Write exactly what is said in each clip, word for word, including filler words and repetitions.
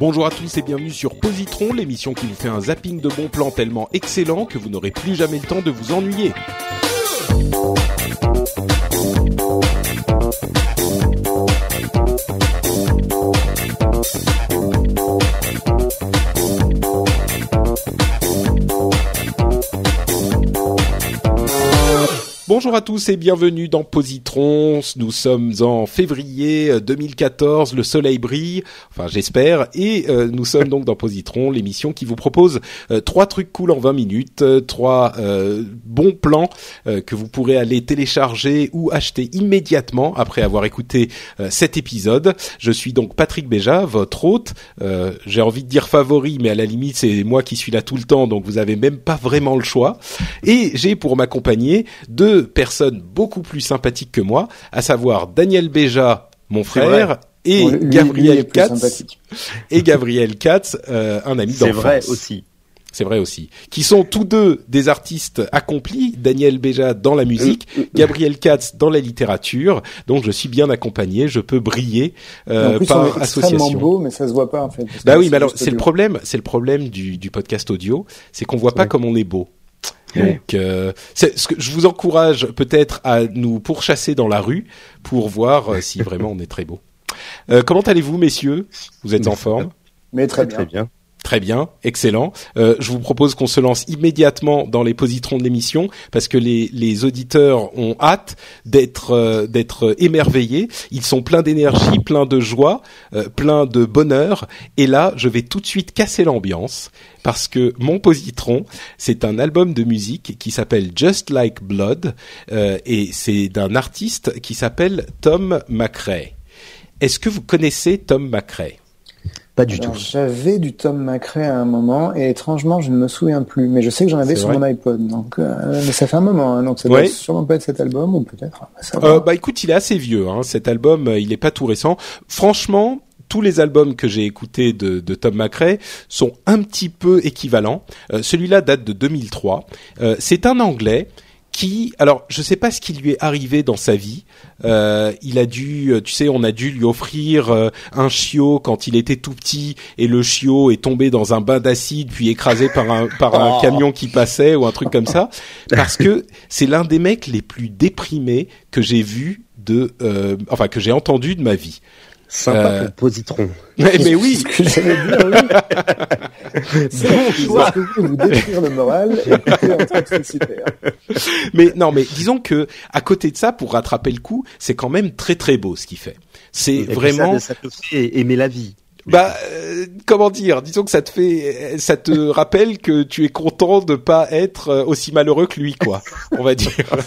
Bonjour à tous et bienvenue sur Positron, l'émission qui vous fait un zapping de bons plans tellement excellent que vous n'aurez plus jamais le temps de vous ennuyer. Bonjour à tous et bienvenue dans Positron. Nous sommes en février deux mille quatorze, le soleil brille, enfin j'espère, et euh, nous sommes donc dans Positron, l'émission qui vous propose euh, trois trucs cool en vingt minutes, euh, trois euh, bons plans euh, que vous pourrez aller télécharger ou acheter immédiatement après avoir écouté euh, cet épisode. Je suis donc Patrick Béja, votre hôte. Euh, j'ai envie de dire favori, mais à la limite c'est moi qui suis là tout le temps, donc vous avez même pas vraiment le choix. Et j'ai pour m'accompagner deux personnes beaucoup plus sympathiques que moi, à savoir Daniel Béja, mon frère, et lui, Gabriel lui Katz, et Gabriel Katz, euh, un ami d'enfance. C'est vrai aussi. C'est vrai aussi. Qui sont tous deux des artistes accomplis. Daniel Béja dans la musique, Gabriel Katz dans la littérature. Donc je suis bien accompagné, je peux briller euh, en plus, par on est association. Extrêmement beau, mais ça se voit pas en fait. Bah oui, mais alors c'est le problème, c'est le problème du, du podcast audio, c'est qu'on voit c'est pas vrai. Comme on est beau. Donc, euh, c'est, ce que je vous encourage peut-être à nous pourchasser dans la rue pour voir euh, si vraiment on est très beau. Euh, comment allez-vous, messieurs ? Vous êtes en forme ? Mais très bien. Très bien. Très bien, excellent. Euh, je vous propose qu'on se lance immédiatement dans les positrons de l'émission parce que les, les auditeurs ont hâte d'être euh, d'être émerveillés. Ils sont pleins d'énergie, pleins de joie, euh, pleins de bonheur. Et là, je vais tout de suite casser l'ambiance parce que mon positron, c'est un album de musique qui s'appelle Just Like Blood euh, et c'est d'un artiste qui s'appelle Tom McRae. Est-ce que vous connaissez Tom McRae ? Pas du Alors, tout. J'avais du Tom McRae à un moment et étrangement je ne me souviens plus, mais je sais que j'en avais c'est sur vrai. mon iPod. Donc, euh, mais ça fait un moment, hein, donc ça ouais. doit sûrement pas être cet album ou peut-être. Ça euh, bah écoute, il est assez vieux. Hein, cet album, il est pas tout récent. Franchement, tous les albums que j'ai écoutés de, de Tom McRae sont un petit peu équivalents. Euh, celui-là date de deux mille trois. Euh, c'est un Anglais qui, alors je sais pas ce qui lui est arrivé dans sa vie. Euh, il a dû, tu sais, on a dû lui offrir euh, un chiot quand il était tout petit et le chiot est tombé dans un bain d'acide puis écrasé par un par un camion qui passait ou un truc comme ça. Parce que c'est l'un des mecs les plus déprimés que j'ai vu de, euh, enfin que j'ai entendu de ma vie. Sympa Euh... pour positron. Mais, mais oui. Ce que j'allais dire, oui. C'est bon choix. Est-ce que vous pouvez vous détruire le moral et écouter un truc, c'est super. Mais non, mais disons que à côté de ça, pour rattraper le coup, c'est quand même très très beau ce qu'il fait. C'est et vraiment. Ça, ça te fait aimer la vie. Bah, euh, comment dire ? Disons que ça te fait, ça te rappelle que tu es content de pas être aussi malheureux que lui, quoi. On va dire.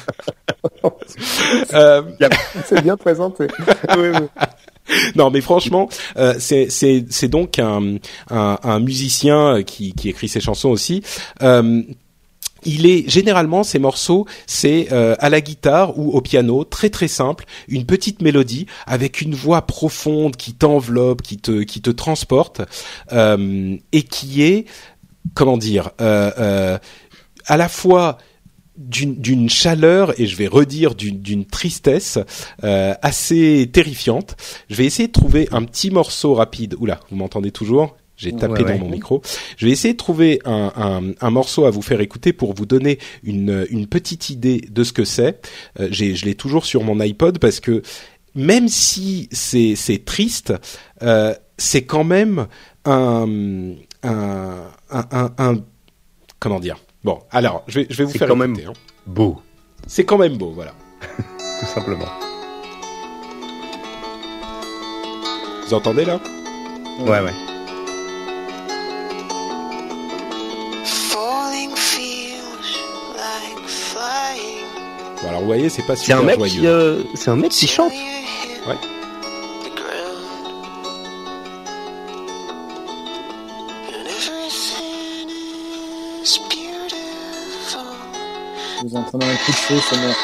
euh... C'est bien présenté. Oui, oui. Non, mais franchement, euh, c'est c'est c'est donc un un, un musicien qui qui écrit ses chansons aussi. Euh, Il est généralement ces morceaux, c'est euh, à la guitare ou au piano, très très simple, une petite mélodie avec une voix profonde qui t'enveloppe, qui te qui te transporte euh, et qui est, comment dire, euh, euh, à la fois d'une d'une chaleur et je vais redire d'une d'une tristesse euh, assez terrifiante. Je vais essayer de trouver un petit morceau rapide. Oula, vous m'entendez toujours ? J'ai tapé ouais, dans ouais. mon micro. Je vais essayer de trouver un, un, un morceau à vous faire écouter pour vous donner une, une petite idée de ce que c'est. Euh, j'ai, je l'ai toujours sur mon iPod parce que même si c'est, c'est triste, euh, c'est quand même un, un, un, un, un comment dire. Bon, alors je vais, je vais vous c'est faire quand écouter. Même hein. Beau. C'est quand même beau, voilà. Tout simplement. Vous entendez là ? Ouais, ouais. Bon, alors vous voyez, c'est pas C'est super un mec joyeux. qui, euh, c'est un mec qui chante. Ouais. Vous entendez un coup de feu sonore.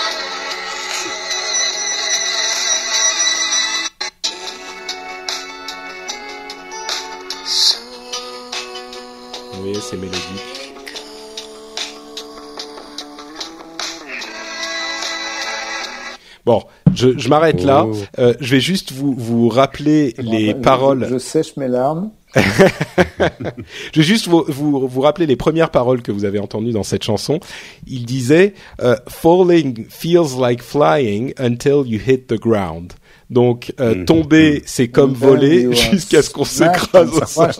Vous voyez, c'est mélodique. Bon, je, je m'arrête là. Oh. Euh, je vais juste vous vous rappeler les je, paroles. Je, je sèche mes larmes. Je vais juste vous, vous vous rappeler les premières paroles que vous avez entendues dans cette chanson. Il disait euh, "Falling feels like flying until you hit the ground." Donc euh, Mmh. tomber, c'est comme voler jusqu'à ce qu'on s'écrase au sol.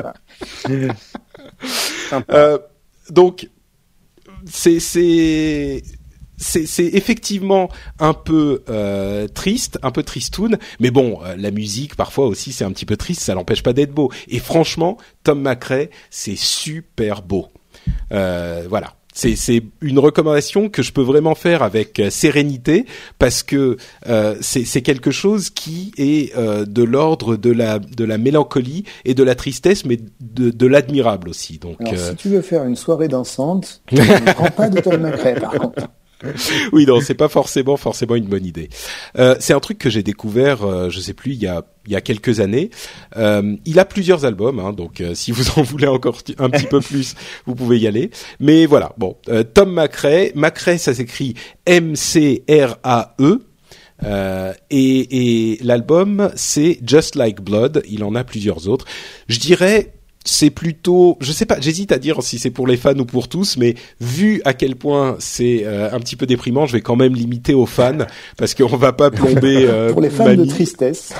Euh, donc c'est c'est c'est c'est effectivement un peu euh, triste, un peu tristoun, mais bon, euh, la musique parfois aussi c'est un petit peu triste, ça l'empêche pas d'être beau. Et franchement, Tom McRae, c'est super beau. Euh, voilà. C'est, c'est une recommandation que je peux vraiment faire avec euh, sérénité parce que euh, c'est, c'est quelque chose qui est euh, de l'ordre de la de la mélancolie et de la tristesse, mais de, de l'admirable aussi. Donc, Alors, euh... si tu veux faire une soirée dansante, ne prends pas de Tom McRae, par contre. Oui, non, c'est pas forcément forcément une bonne idée. Euh, c'est un truc que j'ai découvert, euh, je sais plus, il y a il y a quelques années. Euh, il a plusieurs albums, hein, donc euh, si vous en voulez encore un petit peu plus, vous pouvez y aller. Mais voilà, bon, euh, Tom McRae, McRae, ça s'écrit M C R A E. Euh, et, et l'album, c'est Just Like Blood. Il en a plusieurs autres. Je dirais. C'est plutôt, je sais pas, j'hésite à dire si c'est pour les fans ou pour tous, mais vu à quel point c'est euh, un petit peu déprimant, je vais quand même limiter aux fans parce qu'on va pas plomber. Euh, pour les fans Mamie. de tristesse.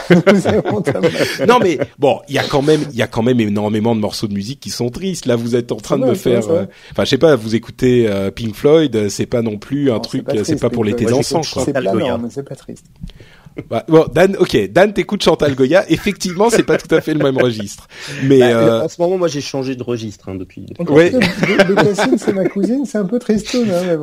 Non mais bon, il y a quand même, il y a quand même énormément de morceaux de musique qui sont tristes. Là, vous êtes en train c'est de vrai, me faire, c'est vrai, euh, enfin, je sais pas, vous écoutez euh, Pink Floyd, c'est pas non plus un Non, truc, c'est pas, c'est pas pour l'été dansant, quoi. C'est Chantal Goya. planant, mais c'est pas triste. Bah, bon, Dan, ok, Dan t'écoutes Chantal Goya. Effectivement, c'est pas tout à fait le même registre, mais Bah, euh, en ce moment, moi, j'ai changé de registre hein, depuis. Ouais. Bécassine, c'est ma cousine, c'est un peu tristoun, hein, mais bon.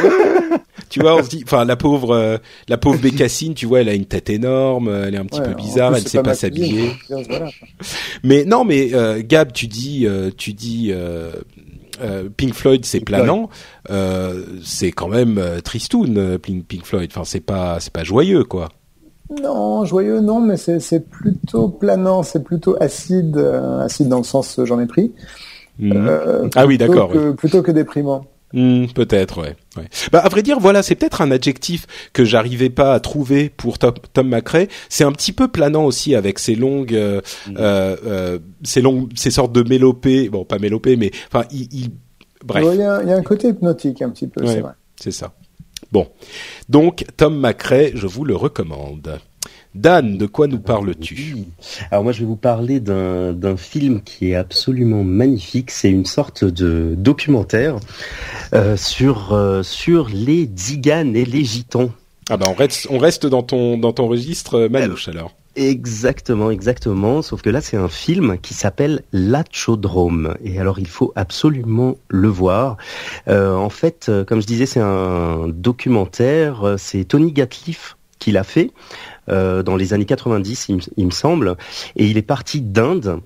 tu vois, on se dit, enfin, la pauvre, euh, la pauvre Bécassine, tu vois, elle a une tête énorme, elle est un petit Ouais, peu en bizarre, plus, elle c'est sait pas, ma s'habiller. cousine, voilà. Mais non, mais euh, Gab, tu dis, euh, tu dis. Euh, Euh, Pink Floyd, c'est Pink planant, euh, c'est quand même euh, tristoun, euh, Pink, Pink Floyd. Enfin, c'est pas, c'est pas joyeux, quoi. Non, joyeux, non, mais c'est, c'est plutôt planant, c'est plutôt acide, euh, acide dans le sens euh, j'en ai pris. Mmh. Euh, ah oui, d'accord. Que, Oui. Plutôt que déprimant. Mmh, peut-être, ouais, ouais. Bah, à vrai dire, voilà, c'est peut-être un adjectif que j'arrivais pas à trouver pour Tom, Tom McRae. C'est un petit peu planant aussi avec ces longues, euh, mmh. euh, euh, ces longues, ces sortes de mélopées. Bon, pas mélopées, mais enfin, il, il... bref. Il y, a, il y a un côté hypnotique un petit peu, ouais, c'est vrai. C'est ça. Bon, donc Tom McRae, je vous le recommande. Dan, de quoi nous parles-tu ? Alors moi, je vais vous parler d'un, d'un film qui est absolument magnifique. C'est une sorte de documentaire euh, sur euh, sur les Tziganes et les Gitans. Ah ben on reste on reste dans ton dans ton registre manouche alors. Exactement, exactement. Sauf que là, c'est un film qui s'appelle L'Achodrome. Et alors, il faut absolument le voir. Euh, en fait, comme je disais, c'est un documentaire. C'est Tony Gatliff qui l'a fait euh, dans les années quatre-vingt-dix, il, il me semble. Et il est parti d'Inde.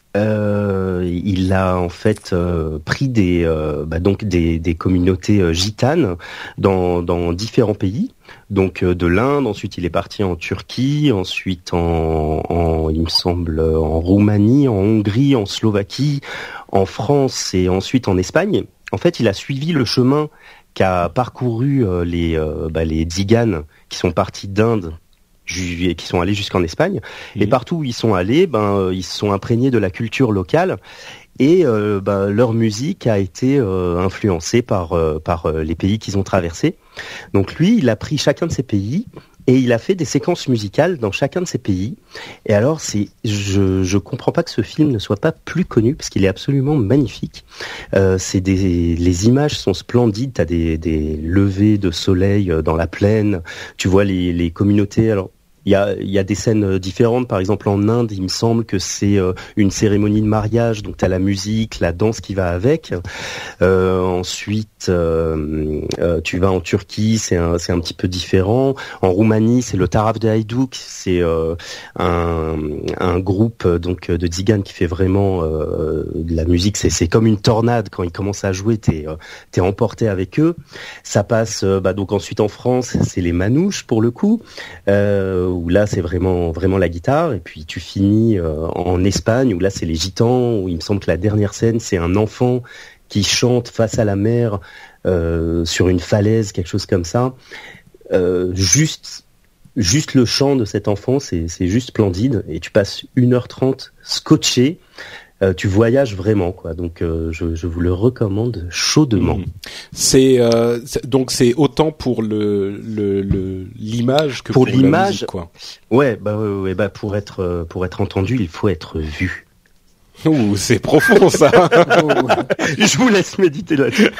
Euh, il a en fait euh, pris des euh, bah donc des, des communautés euh, gitanes dans dans différents pays. Donc euh, de l'Inde, ensuite il est parti en Turquie, ensuite en, en il me semble en Roumanie, en Hongrie, en Slovaquie, en France et ensuite en Espagne. En fait, il a suivi le chemin qu'a parcouru euh, les euh, bah, les Tziganes qui sont partis d'Inde et qui sont allés jusqu'en Espagne. Mmh. Et partout où ils sont allés, ben ils se sont imprégnés de la culture locale et euh, ben, leur musique a été euh, influencée par euh, par euh, les pays qu'ils ont traversés. Donc lui, il a pris chacun de ces pays et il a fait des séquences musicales dans chacun de ces pays. Et alors c'est je je comprends pas que ce film ne soit pas plus connu parce qu'il est absolument magnifique. Euh, c'est des les images sont splendides, t'as des des levées de soleil dans la plaine, tu vois les les communautés alors Il y a, il y a des scènes différentes. Par exemple, en Inde, il me semble que c'est euh, une cérémonie de mariage. Donc, tu as la musique, la danse qui va avec. Euh, ensuite, euh, euh, tu vas en Turquie, c'est un, c'est un petit peu différent. En Roumanie, c'est le Taraf de Hajduk. C'est euh, un, un groupe donc de Tziganes qui fait vraiment euh, de la musique. C'est, c'est comme une tornade. Quand ils commencent à jouer, t'es, euh, t'es emporté avec eux. Ça passe euh, bah, donc ensuite en France, c'est les manouches pour le coup. Euh, où là c'est vraiment vraiment la guitare et puis tu finis euh, en Espagne où là c'est les gitans où il me semble que la dernière scène c'est un enfant qui chante face à la mer euh, sur une falaise, quelque chose comme ça. Euh, juste juste le chant de cet enfant, c'est, c'est juste splendide. Et tu passes une heure trente scotché. Euh, tu voyages vraiment, quoi. Donc, euh, je, je vous le recommande chaudement. Mmh. C'est, euh, c'est donc c'est autant pour le, le, le l'image que pour, pour l'image, la musique, quoi. Ouais, bah ouais, ouais, bah pour être pour être entendu, il faut être vu. Ouh, c'est profond ça. Je vous laisse méditer là-dessus.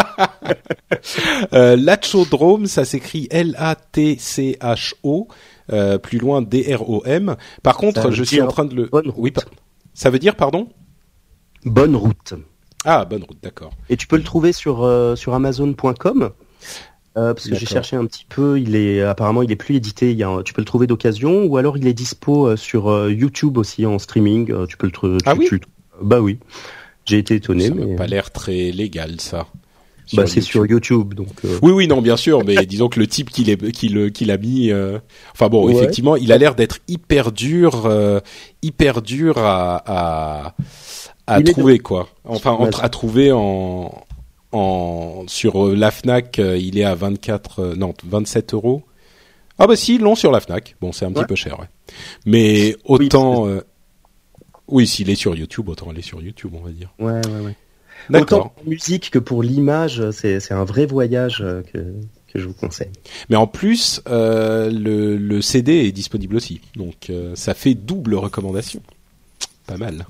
euh, Latchodrome, ça s'écrit L A T C H O, euh, plus loin D R O M. Par contre, je suis en train de le. Oui, pa... ça veut dire, pardon. Bonne route. Ah, bonne route, d'accord. Et tu peux le trouver sur euh, sur Amazon point com. Euh, parce que d'accord. J'ai cherché un petit peu, il est apparemment il est plus édité. Il y a, tu peux le trouver d'occasion, ou alors il est dispo euh, sur euh, YouTube aussi en streaming. Euh, tu peux le trouver. Ah oui. Tu, bah oui. J'ai été étonné. Ça mais... n'a pas l'air très légal, ça. Sur bah c'est YouTube. Sur YouTube, donc. Euh... Oui, oui, non, bien sûr, mais disons que le type qu'il est, qu'il, qu'il a mis. Euh... Enfin bon, ouais. Effectivement, il a l'air d'être hyper dur, euh, hyper dur à à, à trouver, quoi. Enfin, en, à trouver en. En, sur la Fnac, euh, il est à vingt-quatre, euh, non, vingt-sept euros. Ah bah si, ils l'ont sur la Fnac. Bon, c'est un ouais. petit peu cher, ouais. Mais autant, oui, euh, oui, s'il est sur YouTube, autant aller sur YouTube, on va dire. Ouais, ouais, ouais. D'accord. Autant pour musique que pour l'image, c'est, c'est un vrai voyage que, que je vous conseille. Mais en plus, euh, le, le C D est disponible aussi. Donc, euh, ça fait double recommandation. Pas mal.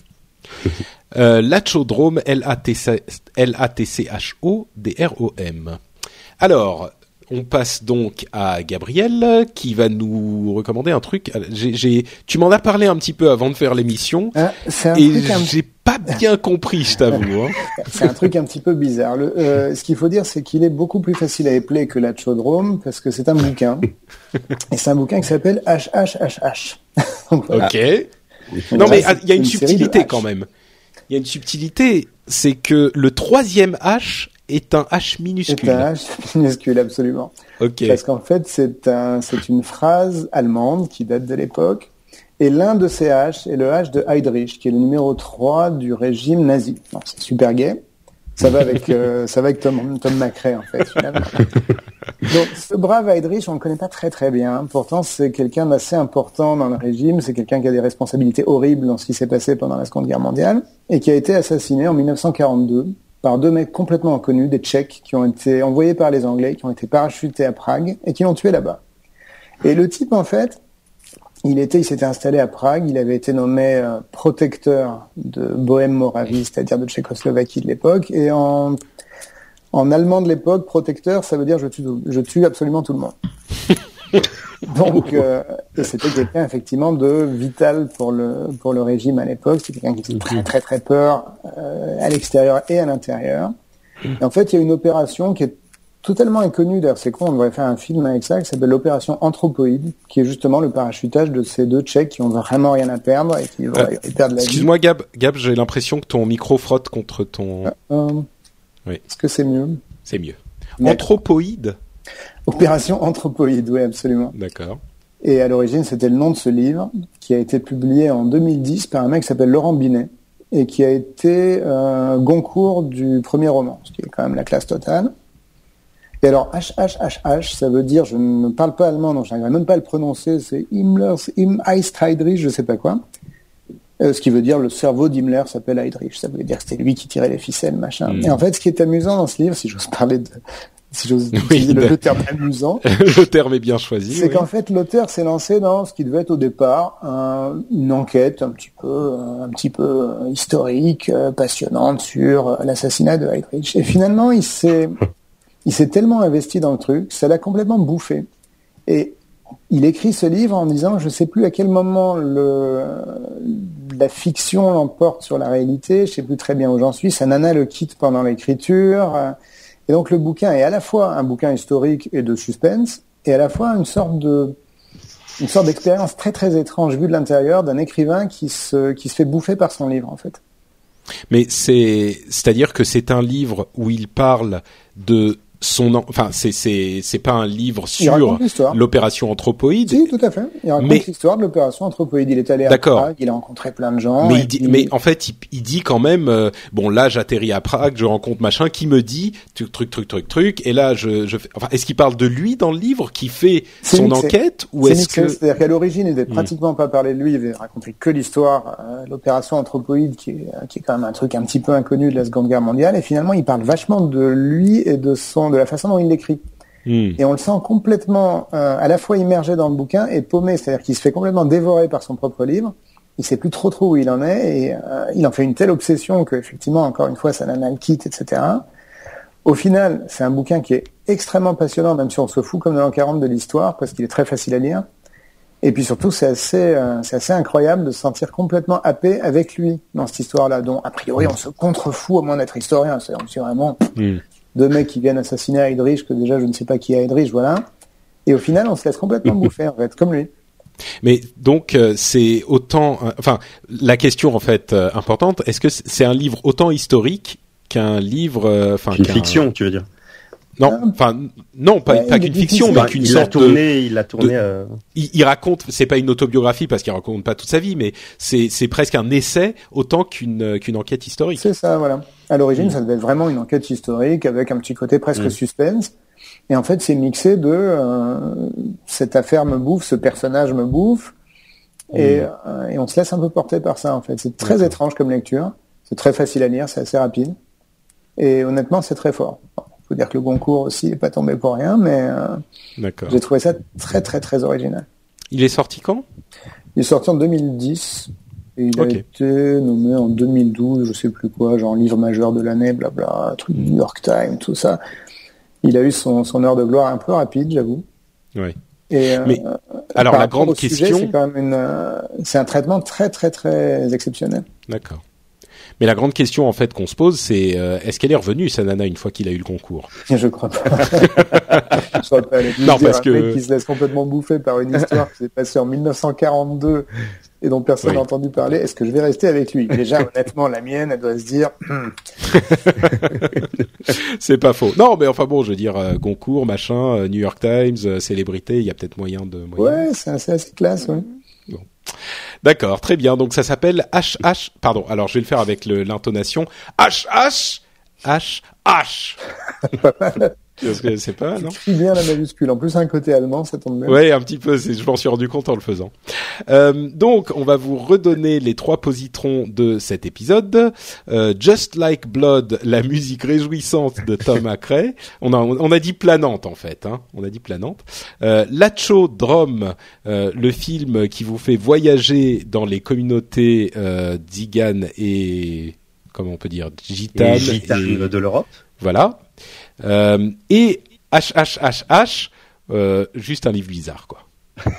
Euh, Latchodrome, L A T C H O D R O M. Alors, on passe donc à Gabriel qui va nous recommander un truc. J'ai, j'ai, tu m'en as parlé un petit peu avant de faire l'émission euh, c'est un et truc j'ai un... pas bien compris, je t'avoue. Hein. C'est un truc un petit peu bizarre. Le, euh, ce qu'il faut dire, c'est qu'il est beaucoup plus facile à épeler que Latchodrome parce que c'est un bouquin et c'est un bouquin qui s'appelle H H H H. Donc, voilà. Ok. Donc, non mais il y a une, une subtilité quand même. Il y a une subtilité, c'est que le troisième H est un H minuscule. C'est un H minuscule, absolument. Ok. Parce qu'en fait, c'est un, c'est une phrase allemande qui date de l'époque. Et l'un de ces H est le H de Heydrich, qui est le numéro trois du régime nazi. Non, c'est super gay. Ça va avec, euh, ça va avec Tom, Tom McRae, en fait, finalement. Donc, ce brave Heydrich, on le connaît pas très très bien. Pourtant, c'est quelqu'un d'assez important dans le régime. C'est quelqu'un qui a des responsabilités horribles dans ce qui s'est passé pendant la Seconde Guerre mondiale et qui a été assassiné en dix-neuf cent quarante-deux par deux mecs complètement inconnus, des Tchèques, qui ont été envoyés par les Anglais, qui ont été parachutés à Prague et qui l'ont tué là-bas. Et le type, en fait, il était, il s'était installé à Prague, il avait été nommé euh, protecteur de Bohème-Moravie, c'est-à-dire de Tchécoslovaquie de l'époque, et en, en allemand de l'époque, protecteur, ça veut dire je tue, je tue absolument tout le monde. Donc, euh, et c'était quelqu'un effectivement de vital pour le pour le régime à l'époque. C'était quelqu'un qui faisait très très très peur euh, à l'extérieur et à l'intérieur. Et en fait, il y a une opération qui est totalement inconnue. D'ailleurs, c'est con, on devrait faire un film avec ça, qui s'appelle l'opération Anthropoïde, qui est justement le parachutage de ces deux Tchèques qui ont vraiment rien à perdre et qui vont euh, perdre la vie. Excuse-moi, Gab, Gab, j'ai l'impression que ton micro frotte contre ton. Euh, euh, oui. Est-ce que c'est mieux ? C'est mieux. Mais... Anthropoïde. Opération Anthropoïde, oui, absolument. D'accord. Et à l'origine, c'était le nom de ce livre, qui a été publié en deux mille dix par un mec qui s'appelle Laurent Binet, et qui a été euh, Goncourt du premier roman, ce qui est quand même la classe totale. Et alors, H H H H, ça veut dire, je ne parle pas allemand, donc je n'arrive même pas à le prononcer, c'est Himmlers, Im Eist Heydrich, je sais pas quoi. Euh, ce qui veut dire le cerveau d'Himmler s'appelle Heydrich, ça veut dire que c'était lui qui tirait les ficelles, machin. Mmh. Et en fait, ce qui est amusant dans ce livre, si j'ose parler de... si j'ose oui, utiliser le, le terme amusant. Le terme est bien choisi. C'est oui. qu'en fait, l'auteur s'est lancé dans ce qui devait être au départ un, une enquête un petit peu, un petit peu historique, passionnante sur l'assassinat de Heydrich. Et finalement, il s'est, il s'est tellement investi dans le truc, ça l'a complètement bouffé. Et il écrit ce livre en disant, je sais plus à quel moment le, la fiction l'emporte sur la réalité, je sais plus très bien où j'en suis, sa nana le quitte pendant l'écriture. Et donc le bouquin est à la fois un bouquin historique et de suspense, et à la fois une sorte de, une sorte d'expérience très très étrange vue de l'intérieur d'un écrivain qui se, qui se fait bouffer par son livre en fait. Mais c'est, c'est-à-dire que c'est un livre où il parle de son, enfin, c'est c'est c'est pas un livre Il raconte sur l'histoire. l'opération Anthropoïde. Si, tout à fait. Il raconte Mais- l'histoire de l'opération Anthropoïde. Il est allé à D'accord. Prague, il a rencontré plein de gens. Mais, et il dit, puis- mais en fait, il, il dit quand même, euh, bon là j'atterris à Prague, je rencontre machin, qui me dit truc truc truc truc truc, et là je, je fais, enfin, est-ce qu'il parle de lui dans le livre, qui fait C'est son mixé. enquête, ou C'est est-ce mixé, que c'est-à-dire qu'à l'origine, il n'avait Hmm. pratiquement pas parlé de lui, il avait raconté que l'histoire, euh, l'opération Anthropoïde, qui est, qui est quand même un truc un petit peu inconnu de la Seconde Guerre mondiale, et finalement, il parle vachement de lui et de son, de la façon dont il l'écrit. Hmm. Et on le sent complètement, euh, à la fois immergé dans le bouquin et paumé, c'est-à-dire qu'il se fait complètement dévorer par son propre livre. Il sait plus trop trop où il en est, et euh, il en fait une telle obsession que, effectivement, encore une fois, sa nana le quitte, et cetera. Au final, c'est un bouquin qui est extrêmement passionnant, même si on se fout comme de l'an quarante de l'histoire, parce qu'il est très facile à lire. Et puis surtout, c'est assez, euh, c'est assez incroyable de se sentir complètement happé avec lui dans cette histoire-là, dont a priori on se contrefout au moins d'être historien. C'est, c'est vraiment Hmm. deux mecs qui viennent assassiner Heydrich, que déjà je ne sais pas qui est Heydrich, voilà. Et au final, on se laisse complètement bouffer, en fait, comme lui. Mais donc euh, c'est autant, euh, enfin la question en fait euh, importante, est-ce que c'est un livre autant historique qu'un livre, euh, enfin Une qu'un- fiction, tu veux dire. Non, enfin non, pas, Ouais, pas il qu'une est fiction, difficile. mais qu'une il l'a sorte de. tourné, il l'a tourné. de- euh, Il, il raconte, c'est pas une autobiographie parce qu'il raconte pas toute sa vie, mais c'est c'est presque un essai autant qu'une euh, qu'une enquête historique. C'est ça, voilà. À l'origine, Mm. ça devait être vraiment une enquête historique avec un petit côté presque Mm. suspense. Et en fait, c'est mixé de euh, cette affaire me bouffe, ce personnage me bouffe. Et, Mm. euh, et on se laisse un peu porter par ça, en fait. C'est très D'accord. étrange comme lecture. C'est très facile à lire, c'est assez rapide. Et honnêtement, c'est très fort. Bon, faut dire que le Goncourt aussi n'est pas tombé pour rien, mais euh, D'accord. j'ai trouvé ça très, très, très original. Il est sorti quand? Il est sorti en deux mille dix. Et il Ok. a été nommé en deux mille douze, je sais plus quoi, genre livre majeur de l'année, blabla, truc du New York Times, tout ça. Il a eu son, son heure de gloire un peu rapide, j'avoue. Oui. Et euh, Mais, alors par la rapport grande au sujet, question. c'est quand même une, euh, c'est un traitement très très très exceptionnel. D'accord. Mais la grande question en fait qu'on se pose, c'est euh, est-ce qu'elle est revenue, sa nana, une fois qu'il a eu le concours? Et je crois pas. je crois pas. Elle est Non, parce un que- mec qui se laisse complètement bouffer par une histoire qui s'est passée en mille neuf cent quarante-deux et dont personne n'a Oui. entendu parler. Est-ce que je vais rester avec lui? Déjà, honnêtement, la mienne, elle doit se dire. C'est pas faux. Non, mais enfin bon, je veux dire euh, Goncourt, machin, euh, New York Times, euh, célébrité, il y a peut-être moyen de. Moyen. Ouais, c'est assez, assez classe, ouais. D'accord, très bien. Donc ça s'appelle H H. Pardon. Alors je vais le faire avec le, l'intonation H H H H. Parce que c'est pas, non? Écris bien la majuscule. En plus, un côté allemand, ça tombe bien. Ouais, un petit peu. C'est, je m'en suis rendu compte en le faisant. Euh, donc, on va vous redonner les trois positrons de cet épisode. Euh, Just Like Blood, la musique réjouissante de Tom Hackray. On a, on a dit planante en fait. Hein. On a dit planante. Euh, Lacho Drum, euh, le film qui vous fait voyager dans les communautés euh, Zigan et comment on peut dire gitanes. et gitane et- de l'Europe. Voilà. Euh, et H H H H, euh, juste un livre bizarre, quoi.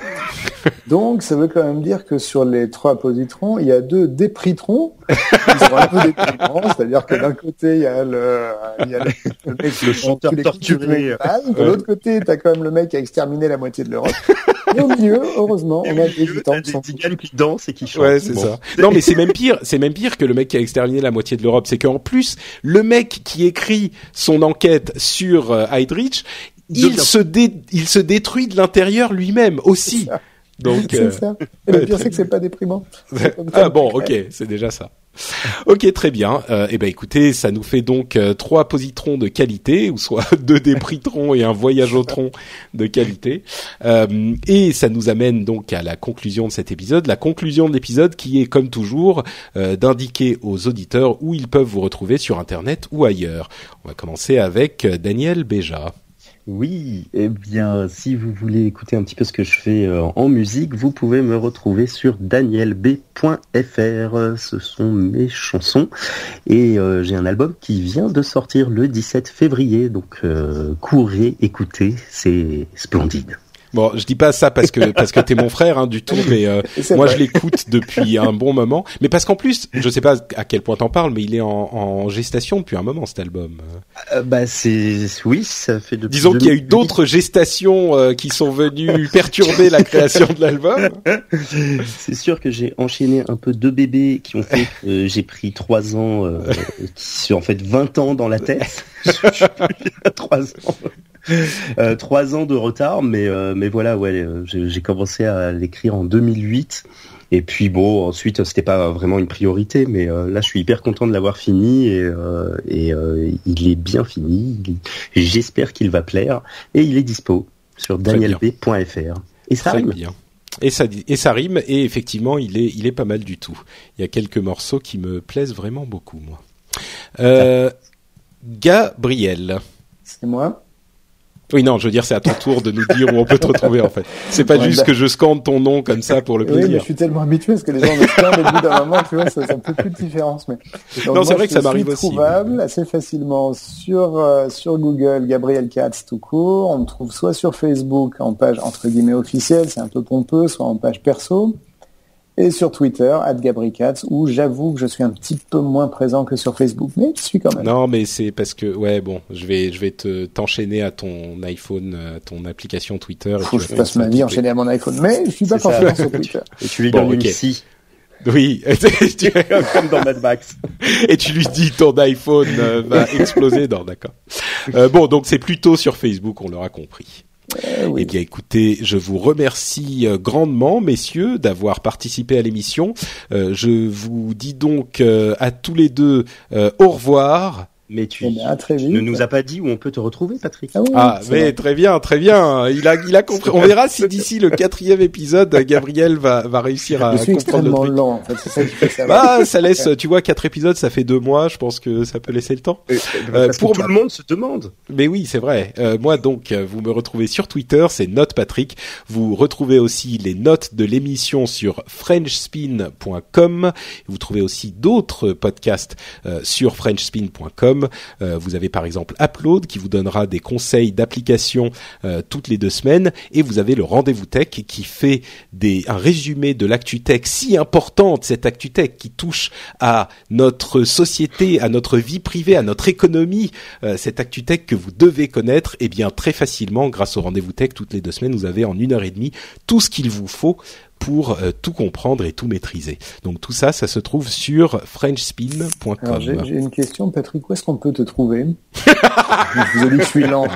Donc, ça veut quand même dire que sur les trois positrons, il y a deux dépritrons qui sont un peu déprimants. C'est-à-dire que d'un côté, il y a le, il y a le, le mec Le chanteur tous les coups qui torturé. te met mal. De l'autre côté, t'as quand même le mec qui a exterminé la moitié de l'Europe. Et au milieu, heureusement, on a des gitans qui sont Ziganes qui dansent et qui chantent. Ouais, c'est Bon. ça. Non, mais c'est même pire. C'est même pire que le mec qui a exterminé la moitié de l'Europe. C'est qu'en plus, le mec qui écrit son enquête sur euh, Heydrich, il Devient- se dé, il se détruit de l'intérieur lui-même aussi. ça. Donc, C'est euh, ça. Et le ouais, pire, très c'est que c'est pas déprimant. C'est comme ah ça. bon, ok, c'est déjà ça. Ok, très bien. Euh, eh ben écoutez, ça nous fait donc euh, trois positrons de qualité, ou soit deux dépritrons et un voyage au tronc de qualité. Euh, et ça nous amène donc à la conclusion de cet épisode. La conclusion de l'épisode qui est, comme toujours, euh, d'indiquer aux auditeurs où ils peuvent vous retrouver sur Internet ou ailleurs. On va commencer avec euh, Daniel Béja. Oui, eh bien, si vous voulez écouter un petit peu ce que je fais euh, en musique, vous pouvez me retrouver sur daniel b point f r. Ce sont mes chansons. Et euh, j'ai un album qui vient de sortir le dix-sept février. Donc, euh, courez, écoutez, c'est splendide. Bon, je dis pas ça parce que parce que t'es mon frère, hein, du tout, mais euh, moi vrai. je l'écoute depuis un bon moment. Mais parce qu'en plus, je sais pas à quel point t'en parles, mais il est en, en gestation depuis un moment cet album. Euh, bah c'est oui, ça fait depuis. Disons qu'il y a eu d'autres gestations euh, qui sont venues perturber la création de l'album. C'est sûr que j'ai enchaîné un peu deux bébés qui ont fait que j'ai pris trois ans, euh, qui sont en fait vingt ans dans la tête. Trois ans. Euh, trois ans de retard, mais euh, mais voilà, ouais, j'ai, j'ai commencé à l'écrire en deux mille huit, et puis bon, ensuite c'était pas vraiment une priorité, mais euh, là je suis hyper content de l'avoir fini, et euh, et euh, il est bien fini, il, j'espère qu'il va plaire, et il est dispo sur daniel b point f r. Et ça Très rime. bien. Et ça et ça rime, et effectivement il est il est pas mal du tout. Il y a quelques morceaux qui me plaisent vraiment beaucoup, moi. Euh, Gabriel. C'est moi. Oui, non, je veux dire, c'est à ton tour de nous dire où on peut te retrouver, en fait. C'est pas ouais, juste bah... que je scande ton nom comme ça pour le plaisir. Oui, mais je suis tellement habitué parce que les gens me scandent au bout d'un moment, tu vois, ça, ça ne fait plus de différence. Mais... Donc, non, moi, c'est vrai que ça m'arrive aussi. Je suis aussi. trouvable assez facilement sur, euh, sur Google, Gabriel Katz tout court. On me trouve soit sur Facebook en page, entre guillemets, officielle, c'est un peu pompeux, soit en page perso. Et sur Twitter, arobase gabrikatz, où j'avoue que je suis un petit peu moins présent que sur Facebook, mais je suis quand même. Non, mais c'est parce que, ouais, bon, je vais, je vais te, t'enchaîner à ton iPhone, à ton application Twitter. Faut que je passe ma vie enchaînée à mon iPhone, mais je suis pas forcément sur Twitter. Et tu lui bon, donnes okay. une scie. Oui, comme dans Mad Max. Et tu lui dis ton iPhone euh, va exploser. Non, d'accord. Euh, bon, donc c'est plutôt sur Facebook, on l'aura compris. Euh, oui. Eh bien, écoutez, je vous remercie euh, grandement, messieurs, d'avoir participé à l'émission. Euh, je vous dis donc euh, à tous les deux euh, au revoir. Mais tu eh bien, très vite. ne nous as pas dit où on peut te retrouver, Patrick. Ah, oui, ah mais vrai. Très bien, très bien. Il a, il a compris. On verra si d'ici le quatrième épisode, Gabriel va, va réussir à je suis comprendre le truc. lent, en fait. C'est ça qui fait ça. Bah, ça laisse. Tu vois, quatre épisodes, ça fait deux mois. Je pense que ça peut laisser le temps. Euh, euh, pour que tout le monde se demande. Mais oui, c'est vrai. Euh, moi, donc, vous me retrouvez sur Twitter, c'est Note Patrick. Vous retrouvez aussi les notes de l'émission sur frenchspin point com. Vous trouvez aussi d'autres podcasts euh, sur frenchspin point com. Euh, vous avez par exemple Upload qui vous donnera des conseils d'application euh, toutes les deux semaines, et vous avez le Rendez-vous Tech qui fait des, un résumé de l'actu tech si importante, cette actu tech qui touche à notre société, à notre vie privée, à notre économie, euh, cette actu tech que vous devez connaître, et bien très facilement grâce au Rendez-vous Tech toutes les deux semaines, vous avez en une heure et demie tout ce qu'il vous faut pour euh, tout comprendre et tout maîtriser. Donc tout ça, ça se trouve sur frenchspin point com. Alors, j'ai, j'ai une question, Patrick, où est-ce qu'on peut te trouver? Je vous ai dit que je suis lent.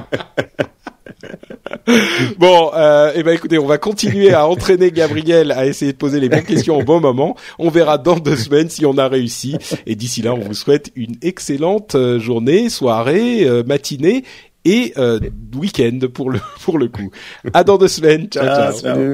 Bon, euh, eh ben écoutez, on va continuer à entraîner Gabriel à essayer de poser les bonnes questions au bon moment. On verra dans deux semaines si on a réussi. Et d'ici là, on vous souhaite une excellente journée, soirée, euh, matinée et euh, week-end pour le pour le coup. À dans deux semaines. Ciao, ciao. ciao. Salut.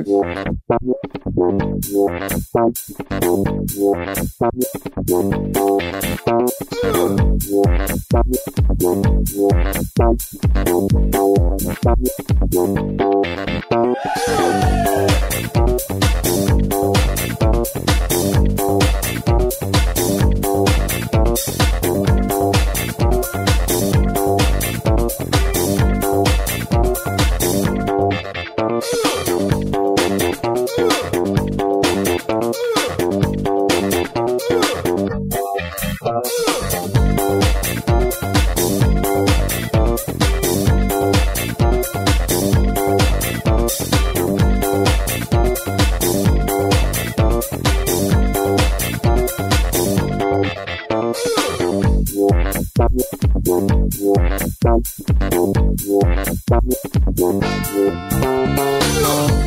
No.